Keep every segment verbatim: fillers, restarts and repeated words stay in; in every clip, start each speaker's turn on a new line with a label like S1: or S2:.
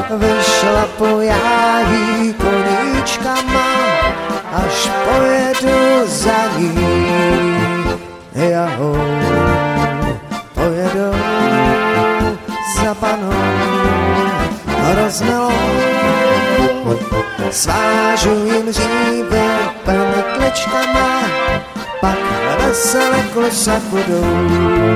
S1: vyšlapu já jí koníčkama, až pojedu za ní. Jahou, pojedu za panou rozmelou, svážu jim říby penetličkama, pak vesele klesat budou.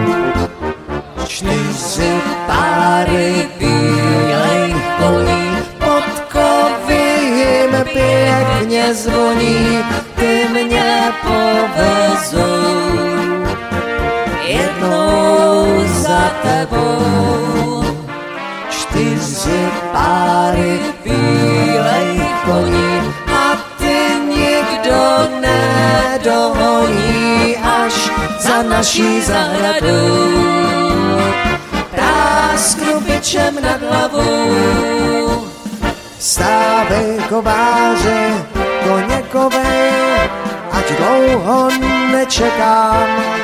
S1: Čtyři páry bílejch koní, podkovy jim pěkně zvoní, ty mě povezou jednou za tebou. Čtyři páry bílejch koní a ty nikdo nedohoní, až za naší zahradou prásknu bičem nad hlavou. Stávej kováře koněkové, ať dlouho nečekám.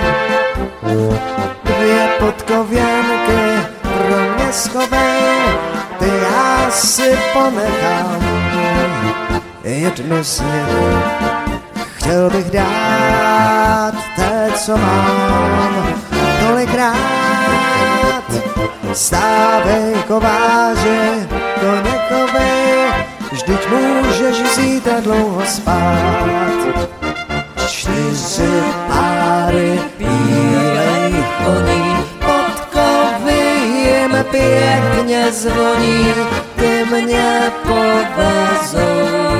S1: Dvě podkověnky pro mě schovej, ty já si ponechám. Jednu z nich chtěl bych dát té, co mám tolikrát. Stávej kováře koněkové, vždyť můžeš zítra dlouho spát. Čtyři páry bílejch koní, podkovy jim pěkně zvoní, ty mě povezou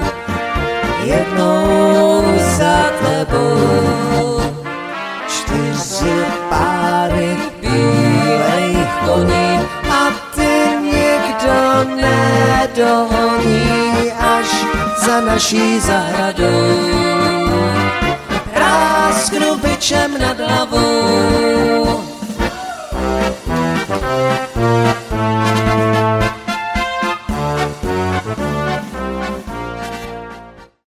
S1: jednou za tebou. Čtyři páry bílejch koní a ty nikdo nedohoní, až za naší zahradou prásknu bičem nad hlavou.